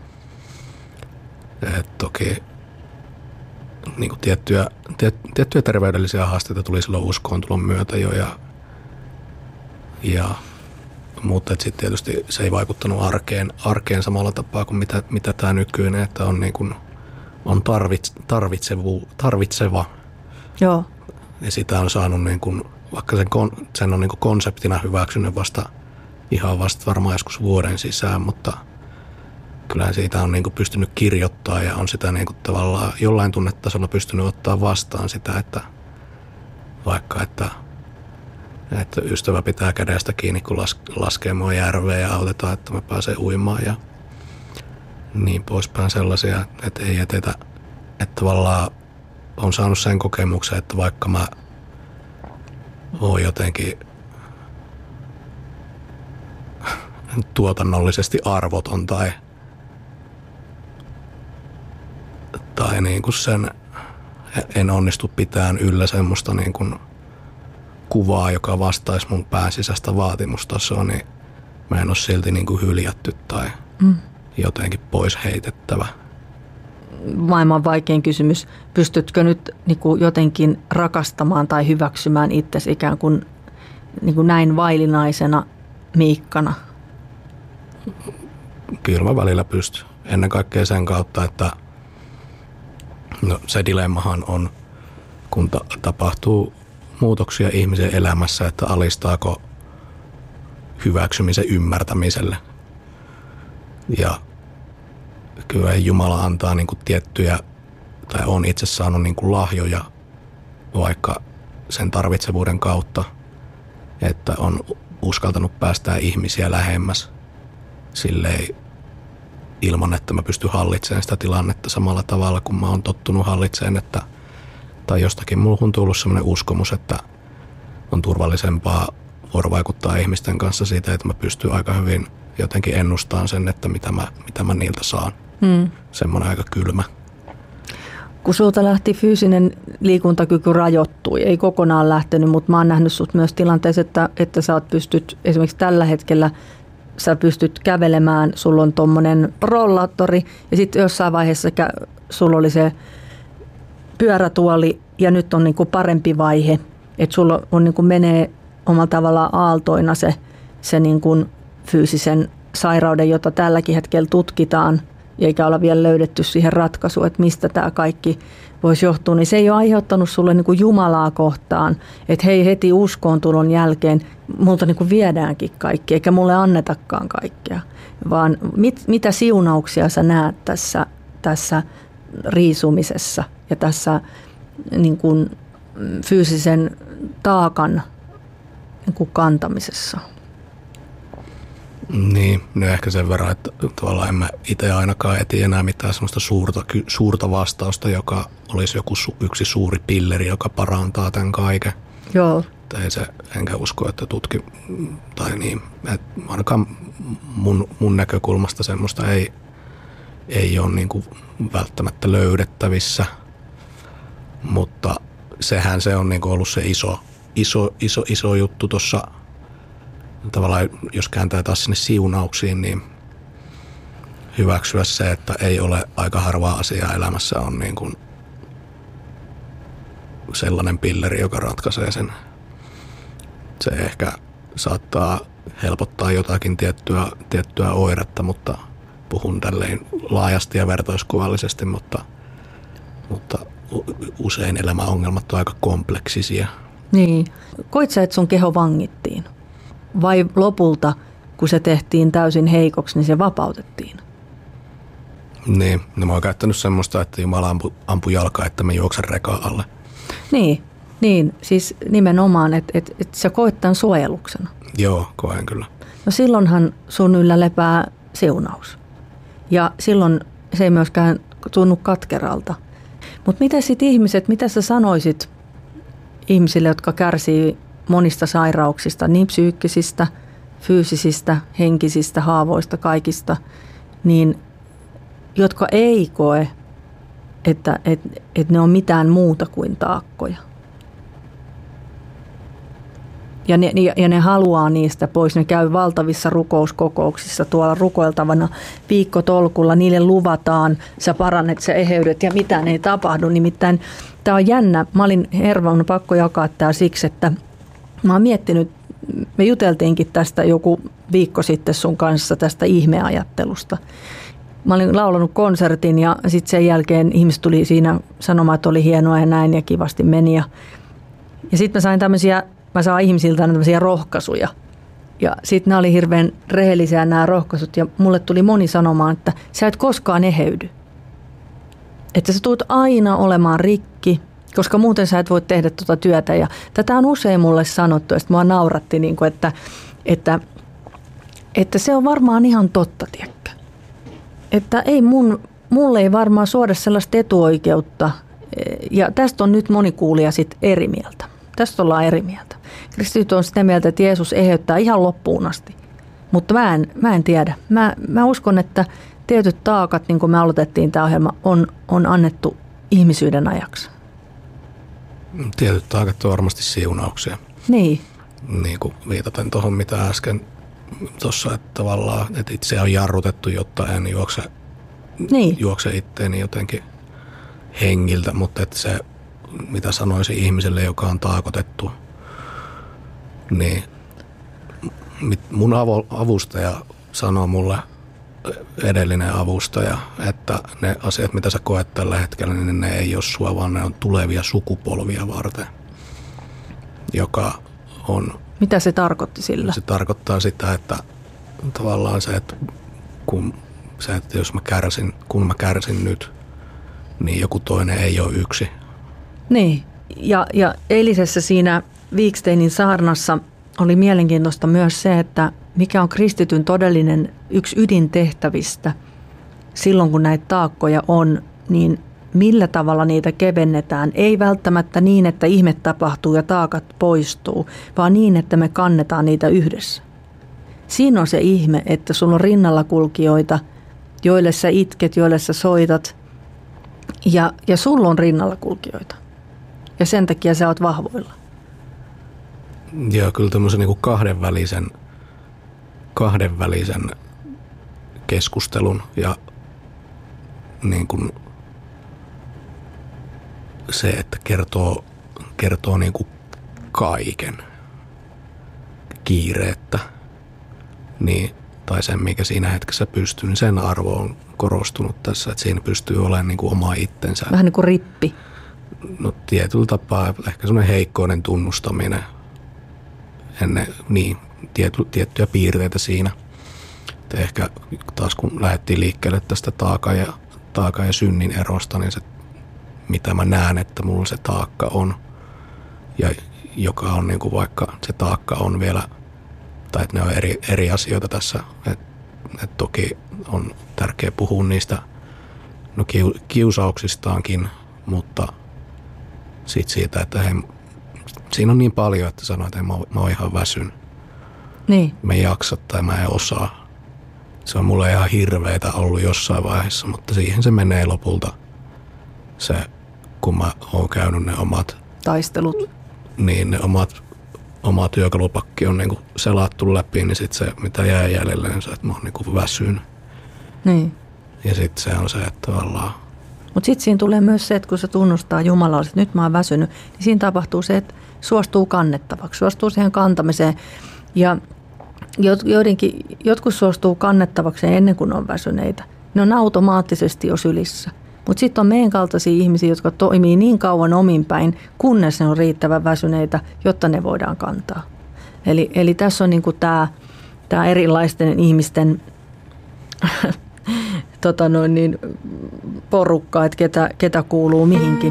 Et toki niin kuin tiettyjä, tiet, tiettyjä terveydellisiä haasteita tuli silloin uskoon tulon myötä jo. Ja, ja, mutta sitten tietysti se ei vaikuttanut arkeen, arkeen samalla tapaa kuin mitä, mitä tämä nykyinen, että on, niin kuin, on tarvits, tarvitsevu, tarvitseva. Joo. Ja sitä on saanut, niin kuin, vaikka sen, sen on niin kuin konseptina hyväksynyt vasta ihan vasta varmaan joskus vuoden sisään, mutta kyllähän siitä on niinku pystynyt kirjoittaa ja on sitä niinku tavallaan jollain tunnetasolla pystynyt ottaa vastaan sitä, että vaikka että, että ystävä pitää kädestä kiinni, kun las, laskee mua järveen ja autetaan, että mä pääsen uimaan ja niin poispäin sellaisia, että ei jätetä, että tavallaan on saanut sen kokemuksen, että vaikka mä oon jotenkin tuotannollisesti arvoton tai, tai niin kuin sen, en onnistu pitämään yllä semmoista niin kuin kuvaa, joka vastaisi mun pääsisäistä vaatimustasoa, niin mä en ole silti niin kuin hyljätty tai mm. jotenkin pois heitettävä. Maailman vaikein kysymys. Pystytkö nyt niin kuin jotenkin rakastamaan tai hyväksymään itsesi ikään kuin, niin kuin näin vaillinaisena Miikkana? Kyllä mä välillä pystyn. Ennen kaikkea sen kautta, että no, se dilemmahan on, kun ta- tapahtuu muutoksia ihmisen elämässä, että alistaako hyväksymisen ymmärtämiselle. Ja kyllä Jumala antaa niin kuin tiettyjä, tai on itse saanut niin kuin lahjoja vaikka sen tarvitsevuuden kautta, että on uskaltanut päästää ihmisiä lähemmäs silleen ilman, että mä pystyn hallitsemaan sitä tilannetta samalla tavalla, kun mä oon tottunut hallitsemaan, että tai jostakin mulla on tullut sellainen uskomus, että on turvallisempaa vuorovaikuttaa ihmisten kanssa siitä, että mä pystyn aika hyvin jotenkin ennustamaan sen, että mitä mä, mitä mä niiltä saan. Hmm. Semmoinen aika kylmä. Kun sulta lähti fyysinen liikuntakyky rajoittui, ei kokonaan lähtenyt, mutta mä oon nähnyt sut myös tilanteessa, että, että sä oot pystyt esimerkiksi tällä hetkellä sä pystyt kävelemään, sulla on tommonen rollaattori ja sitten jossain vaiheessa sulla oli se pyörätuoli ja nyt on niinku parempi vaihe, että sulla on niinku menee omalla tavallaan aaltoina se, se niinku fyysisen sairauden, jota tälläkin hetkellä tutkitaan eikä olla vielä löydetty siihen ratkaisua, että mistä tämä kaikki voisi johtua, niin se ei ole aiheuttanut sulle niin kuin Jumalaa kohtaan, että hei heti uskoon tulon jälkeen multa niin kuin viedäänkin kaikki, eikä mulle annetakaan kaikkea, vaan mit, mitä siunauksia sä näet tässä, tässä riisumisessa ja tässä niin kuin fyysisen taakan niin kuin kantamisessa. Niin, no ehkä sen verran, että tavallaan en mä itse ainakaan eti enää mitään semmoista suurta, suurta vastausta, joka olisi joku su, yksi suuri pilleri, joka parantaa tämän kaiken. Joo. Ei se, enkä usko, että tutki, tai niin, että ainakaan mun, mun näkökulmasta semmoista ei, ei ole niin kuin välttämättä löydettävissä, mutta sehän se on niin kuin ollut se iso, iso, iso, iso juttu tuossa. Tavallaan, jos kääntää taas sinne siunauksiin, niin hyväksyä se, että ei ole aika harvaa asiaa elämässä on niin kuin sellainen pilleri, joka ratkaisee sen. Se ehkä saattaa helpottaa jotakin tiettyä, tiettyä oiretta, mutta puhun tälleen laajasti ja vertauskuvallisesti, mutta, mutta usein elämäongelmat on aika kompleksisia. Niin. Koit sä, että sun keho vangittiin? Vai lopulta, kun se tehtiin täysin heikoksi, niin se vapautettiin? Niin, no mä oon käyttänyt semmoista, että Jumala ampui ampu jalkaa, että mä juoksen rekaan alle. Niin, niin siis nimenomaan, että et, et sä koet tämän suojeluksena. Joo, koen kyllä. No silloinhan sun yllä lepää siunaus. Ja silloin se ei myöskään tunnu katkeralta. Mutta mitä sitten ihmiset, mitä sä sanoisit ihmisille, jotka kärsii monista sairauksista, niin psyykkisistä, fyysisistä, henkisistä, haavoista, kaikista, niin jotka ei koe, että, että, että ne on mitään muuta kuin taakkoja. Ja ne, ja ne haluaa niistä pois. Ne käy valtavissa rukouskokouksissa tuolla rukoiltavana viikkotolkulla. Niille luvataan, sä parannet, sä eheydet ja mitään ei tapahdu. Nimittäin tämä on jännä. Mä olin hervannut pakko jakaa tämä siksi, että mä oon miettinyt, me juteltiinkin tästä joku viikko sitten sun kanssa tästä ihmeajattelusta. Mä olin laulanut konsertin ja sitten sen jälkeen ihmiset tuli siinä sanomaan, että oli hienoa ja näin ja kivasti meni. Ja, ja sitten mä sain tämmöisiä, mä saan ihmisiltä tämmöisiä rohkaisuja. Ja sitten nämä oli hirveän rehellisiä nämä rohkaisut ja mulle tuli moni sanomaan, että sä et koskaan eheydy. Että sä tulet aina olemaan rikki, koska muuten sä et voi tehdä tuota työtä. Ja tätä on usein mulle sanottu ja sitten mua nauratti, niin kuin, että, että, että se on varmaan ihan totta, tiedätkö? Että ei mun, mulle ei varmaan suoda sellaista etuoikeutta. Ja tästä on nyt moni kuulija sit eri mieltä. Tästä ollaan eri mieltä. Kristityt on sitä mieltä, että Jeesus eheyttää ihan loppuun asti. Mutta mä en, mä en tiedä. Mä, mä uskon, että tietyt taakat, niin kuin me aloitettiin tämä ohjelma, on, on annettu ihmisyyden ajaksi. Tietyt taakat on varmasti siunauksia. Niin. Niin kuin viitaten tuohon, mitä äsken tuossa, että tavallaan, että itse on jarrutettu, jotta en juokse, niin. juokse itteeni jotenkin hengiltä, mutta että se, mitä sanoisin ihmiselle, joka on taakotettu, niin mun avustaja sanoo mulle, edellinen avustaja, että ne asiat, mitä sä koet tällä hetkellä, niin ne ei ole sua, vaan ne on tulevia sukupolvia varten, joka on... Mitä se tarkoitti sillä? Se tarkoittaa sitä, että tavallaan se, että, kun, se, että jos mä kärsin, kun mä kärsin nyt, niin joku toinen ei ole yksi. Niin, ja, ja eilisessä siinä Viksteinin saarnassa oli mielenkiintoista myös se, että mikä on kristityn todellinen yksi ydintehtävistä silloin, kun näitä taakkoja on, niin millä tavalla niitä kevennetään. Ei välttämättä niin, että ihme tapahtuu ja taakat poistuu, vaan niin, että me kannetaan niitä yhdessä. Siinä on se ihme, että sulla on rinnalla kulkijoita, joille sä itket, joille sä soitat, ja, ja sulla on rinnalla kulkijoita. Ja sen takia sä oot vahvoilla. Joo, kyllä tämmöisen niin kuin kahdenvälisen kahdenvälisen keskustelun ja niin kuin se, että kertoo, kertoo niin kuin kaiken kiireettä, niin, tai sen, mikä siinä hetkessä pystyy, niin sen arvo on korostunut tässä, että siinä pystyy olemaan niin kuin oma itsensä. Vähän niin kuin rippi. No tietyllä tapaa ehkä semmoinen heikkoinen tunnustaminen, ennen, niin, tiety, tiettyjä piirteitä siinä. Et ehkä taas kun lähdettiin liikkeelle tästä taakan ja, taakan ja synnin erosta, niin se, mitä mä näen, että mulla se taakka on, ja joka on niin kuin vaikka se taakka on vielä, tai että ne on eri, eri asioita tässä, että et toki on tärkeää puhua niistä no, kiusauksistaankin, mutta sitten siitä, että hei, siinä on niin paljon, että sanoo, että hei, mä, mä oon ihan väsyn. Niin. Mä en jaksa tai mä en osaa. Se on mulle ihan hirveetä ollut jossain vaiheessa, mutta siihen se menee lopulta. Se, kun mä oon käynyt ne omat taistelut. Niin, ne omat, oma työkalupakki on niinku selattu läpi, niin sit se, mitä jää jäljelle, on se, että mä oon niinku väsyn. Niin. Ja sit se on se, että tavallaan... Mutta sitten siinä tulee myös se, että kun se tunnustaa Jumalalle, että nyt mä oon väsynyt, niin siinä tapahtuu se, että suostuu kannettavaksi, suostuu siihen kantamiseen. Ja joidenkin, jotkut suostuu kannettavaksi ennen kuin on väsyneitä. Ne on automaattisesti jo sylissä. Mutta sitten on meidän kaltaisia ihmisiä, jotka toimii niin kauan ominpäin, kunnes ne on riittävän väsyneitä, jotta ne voidaan kantaa. Eli, eli tässä on niinku tämä tää erilaisten ihmisten tota noin niin, porukka, että ketä, ketä kuuluu mihinkin.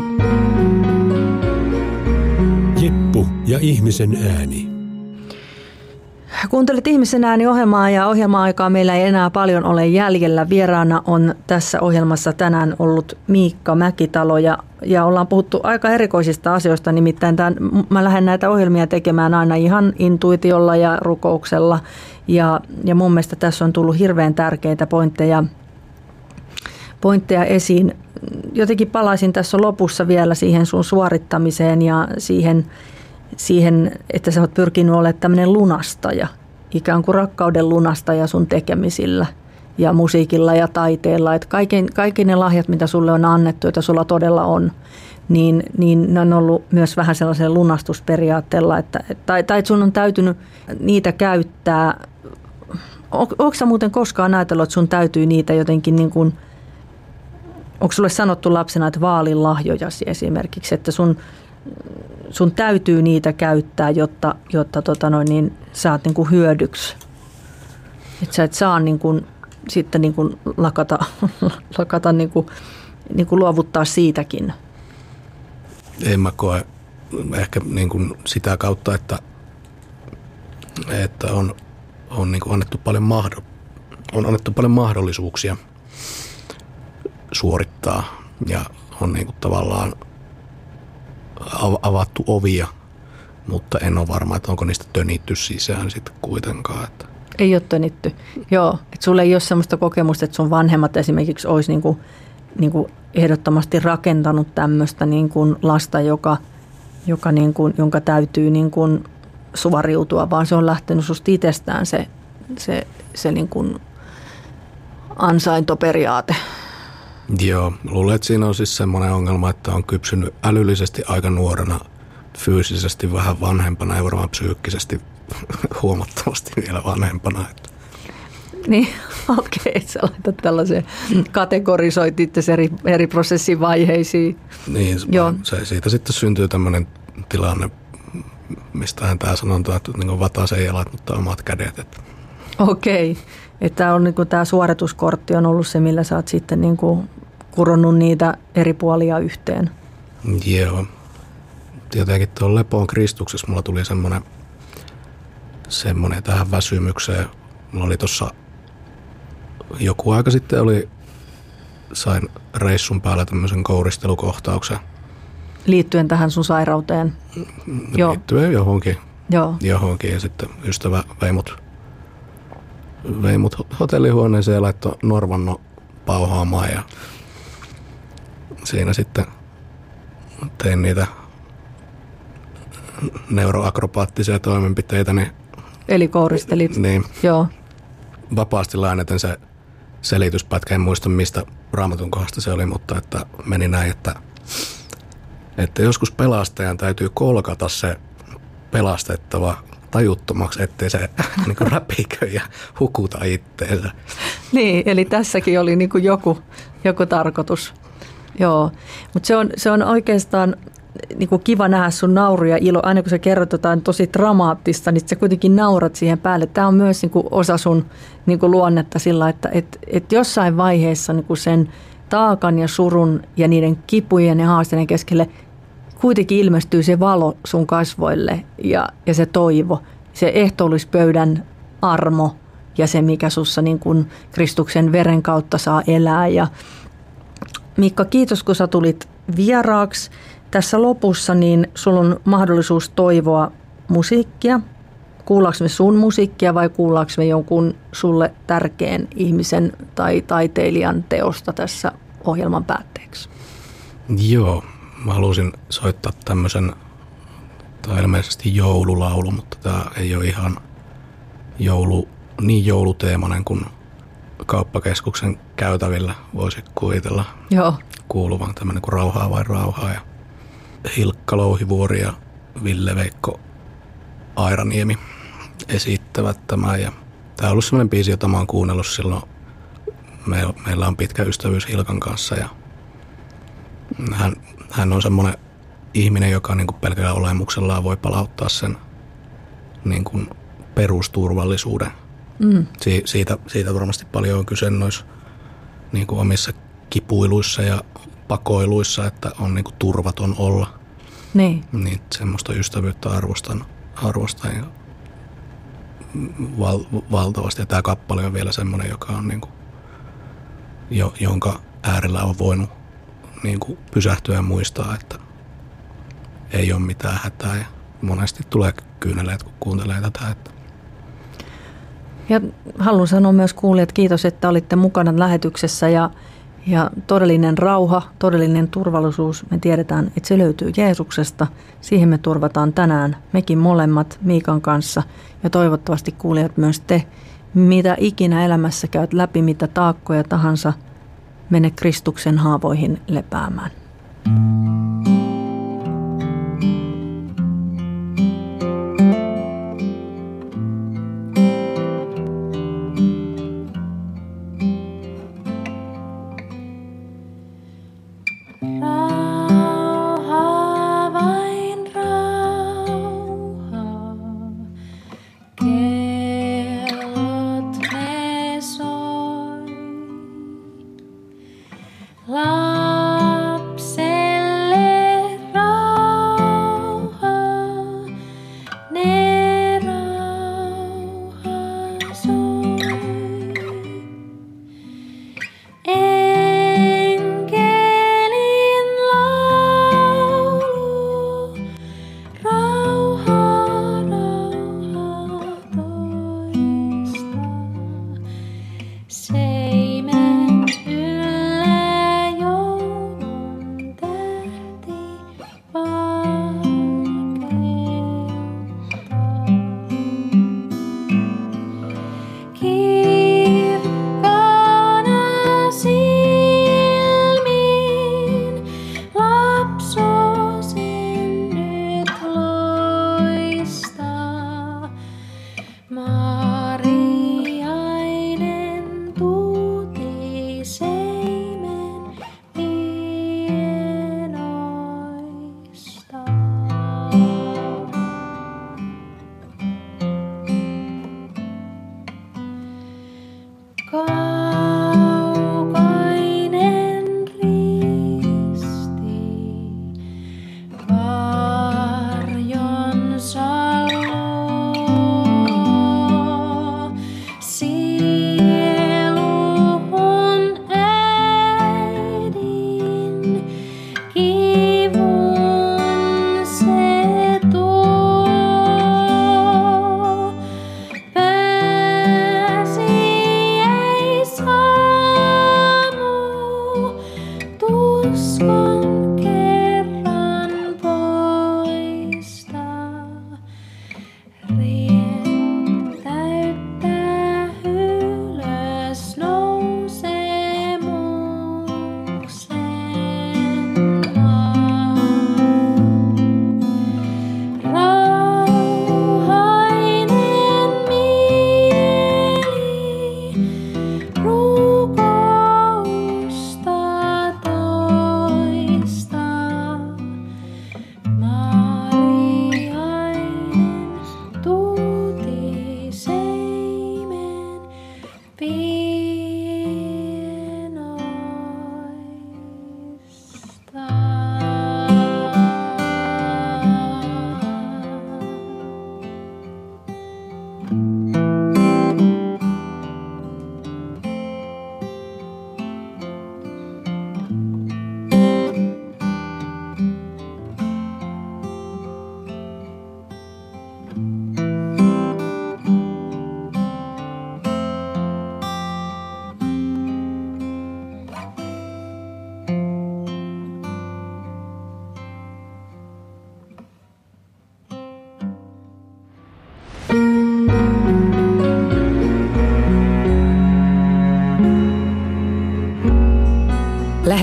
Jeppu ja ihmisen ääni. Kuuntelet Ihmisen ääni -ohjelmaa ja ohjelma-aikaa meillä ei enää paljon ole jäljellä. Vieraana on tässä ohjelmassa tänään ollut Miikka Mäkitalo ja, ja ollaan puhuttu aika erikoisista asioista. Nimittäin tämän, mä lähden näitä ohjelmia tekemään aina ihan intuitiolla ja rukouksella ja, ja mun mielestä tässä on tullut hirveän tärkeitä pointteja, pointteja esiin. Jotenkin palaisin tässä lopussa vielä siihen sun suorittamiseen ja siihen siihen, että sä oot pyrkinyt olemaan tämmöinen lunastaja, ikään kuin rakkauden lunastaja sun tekemisillä ja musiikilla ja taiteella. Että kaikki, kaikki ne lahjat, mitä sulle on annettu, joita sulla todella on, niin, niin ne on ollut myös vähän sellaisen lunastusperiaatteella, että, tai, tai että sun on täytynyt niitä käyttää. Onko sä muuten koskaan ajatellut, että sun täytyy niitä jotenkin niin kuin, onko sulle sanottu lapsena, että vaali lahjojasi esimerkiksi, että sun sun täytyy niitä käyttää, jotta, jotta tota noin, niin saat niin kuin hyödyksi. Että sä et saa niin kuin, sitten niin kuin lakata, lakata niin kuin, niin kuin luovuttaa siitäkin. En mä koe ehkä niin kuin sitä kautta, että, että on, on, niin kuin annettu paljon mahdo, on annettu paljon mahdollisuuksia suorittaa ja on niin kuin tavallaan avattu ovia, mutta en ole varma, että onko niistä tönitty sisään sitten kuitenkaan. Että. Ei ole tönitty. Joo, että sulla ei ole sellaista kokemusta, että sun vanhemmat esimerkiksi olisi niinku, niinku ehdottomasti rakentanut tämmöistä niinku lasta, joka, joka niinku, jonka täytyy niinku suoriutua, vaan se on lähtenyt susta itsestään se, se, se niinku ansaintoperiaate. Joo, luulen, että siinä on siis semmoinen ongelma, että on kypsynyt älyllisesti aika nuorena, fyysisesti vähän vanhempana ja varmaan psyykkisesti huomattavasti vielä vanhempana. Niin, okei, okay, sä laitat tällaisen, kategorisoit itse eri, eri prosessin vaiheisiin. Niin, Joo. Se, siitä sitten syntyy tämmöinen tilanne, mistähän tämä sanonta, että niin vatasen jalat, mutta omat kädet. Että. Okei, okay. Että on, niin kuin tämä suorituskortti on ollut se, millä sä oot sitten niin kuin kuronnut niitä eri puolia yhteen. Joo. Jotenkin tuolla Lepoon Kristuksessa mulla tuli semmoinen, semmoinen tähän väsymykseen. Mulla oli tuossa joku aika sitten oli, sain reissun päällä tämmöisen kouristelukohtauksen. Liittyen tähän sun sairauteen? Liittyen johonkin. Joo. Johonkin ja sitten ystävä vei mut, vei mut hotellihuoneeseen ja laittoi Norvanno pauhaamaan ja siinä sitten tein niitä neuroakrobaattisia toimenpiteitä. Niin, eli kouristelit? Niin. Joo. vapaasti lainaten se selityspätkä, en muista mistä Raamatun kohdasta se oli, mutta että meni näin, että, että joskus pelastajan täytyy kolkata se pelastettava tajuttomaksi, ettei se niin kuin räpikö ja hukuta itteensä. Niin, eli tässäkin oli niin kuin joku, joku tarkoitus. Joo, mutta se on, se on oikeastaan niin kuin kiva nähdä sun nauru ja ilo. Aina kun sä kerrot jotain tosi dramaattista, niin sä kuitenkin naurat siihen päälle. Tämä on myös niin kuin osa sun niin kuin luonnetta sillä, että et, et jossain vaiheessa niin kuin sen taakan ja surun ja niiden kipujen ja haasteiden keskelle kuitenkin ilmestyy se valo sun kasvoille ja, ja se toivo, se ehtoollispöydän armo ja se, mikä sussa niin kuin Kristuksen veren kautta saa elää. Ja Miikka, kiitos kun sä tulit vieraaksi. Tässä lopussa niin sulla on mahdollisuus toivoa musiikkia. Kuullaanko me sun musiikkia vai kuullaanko me jonkun sulle tärkeän ihmisen tai taiteilijan teosta tässä ohjelman päätteeksi? Joo, mä halusin soittaa tämmöisen, tämä on ilmeisesti joululaulu, mutta tämä ei ole ihan joulu, niin jouluteemainen kuin kauppakeskuksen käytävillä voisi kuvitella. Joo. Kuuluvan tämmöinen kuin Rauhaa vai rauhaa ja Hilkka Louhivuori ja Ville-Veikko Airaniemi esittävät tämän. Ja tämä on ollut semmoinen biisi, jota mä oon kuunnellut silloin. Meillä on pitkä ystävyys Hilkan kanssa ja hän, hän on semmoinen ihminen, joka niin kuin pelkällä olemuksellaan voi palauttaa sen niin kuin perusturvallisuuden. Mm. Si- siitä, siitä varmasti paljon on kyse noissa niin kuin omissa kipuiluissa ja pakoiluissa, että on niin kuin turvaton olla. Niin. Niin semmoista ystävyyttä arvostan, arvostan ja val, valtavasti. Ja tämä kappale on vielä semmoinen, joka on niin kuin, jo, jonka äärellä on voinut niin kuin pysähtyä ja muistaa, että ei ole mitään hätää. Ja monesti tulee kyyneleet, kun kuuntelee tätä. Että ja haluan sanoa myös kuulijat, kiitos, että olitte mukana lähetyksessä ja, ja todellinen rauha, todellinen turvallisuus, me tiedetään, että se löytyy Jeesuksesta. Siihen me turvataan tänään mekin molemmat Miikan kanssa ja toivottavasti kuulijat myös te, mitä ikinä elämässä käyt läpi, mitä taakkoja tahansa, mene Kristuksen haavoihin lepäämään. Lapselle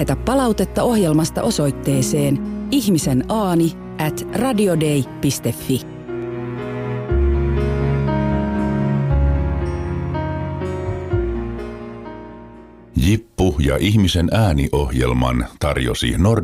Lähetä palautetta ohjelmasta osoitteeseen ihmisen aani at radiodei piste fi. Jippu ja ihmisen ääni -ohjelman tarjosi Nord